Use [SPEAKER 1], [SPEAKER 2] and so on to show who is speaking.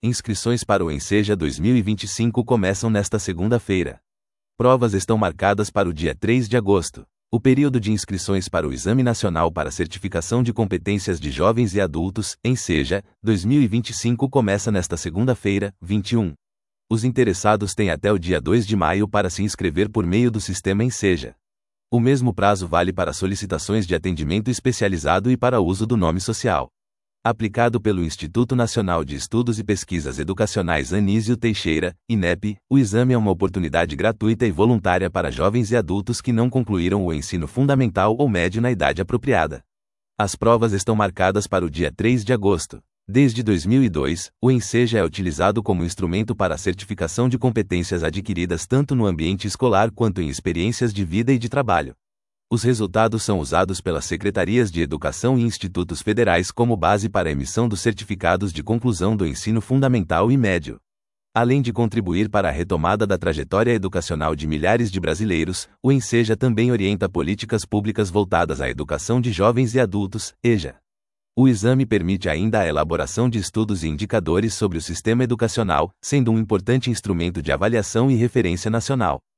[SPEAKER 1] Inscrições para o Enseja 2025 começam nesta segunda-feira. Provas estão marcadas para o dia 3 de agosto. O período de inscrições para o Exame Nacional para Certificação de Competências de Jovens e Adultos, Enseja, 2025 começa nesta segunda-feira, 21. Os interessados têm até o dia 2 de maio para se inscrever por meio do sistema Enseja. O mesmo prazo vale para solicitações de atendimento especializado e para uso do nome social. Aplicado pelo Instituto Nacional de Estudos e Pesquisas Educacionais Anísio Teixeira, INEP, o exame é uma oportunidade gratuita e voluntária para jovens e adultos que não concluíram o ensino fundamental ou médio na idade apropriada. As provas estão marcadas para o dia 3 de agosto. Desde 2002, o Enseja é utilizado como instrumento para a certificação de competências adquiridas tanto no ambiente escolar quanto em experiências de vida e de trabalho. Os resultados são usados pelas secretarias de educação e institutos federais como base para a emissão dos certificados de conclusão do ensino fundamental e médio. Além de contribuir para a retomada da trajetória educacional de milhares de brasileiros, o Enseja também orienta políticas públicas voltadas à educação de jovens e adultos, EJA. O exame permite ainda a elaboração de estudos e indicadores sobre o sistema educacional, sendo um importante instrumento de avaliação e referência nacional.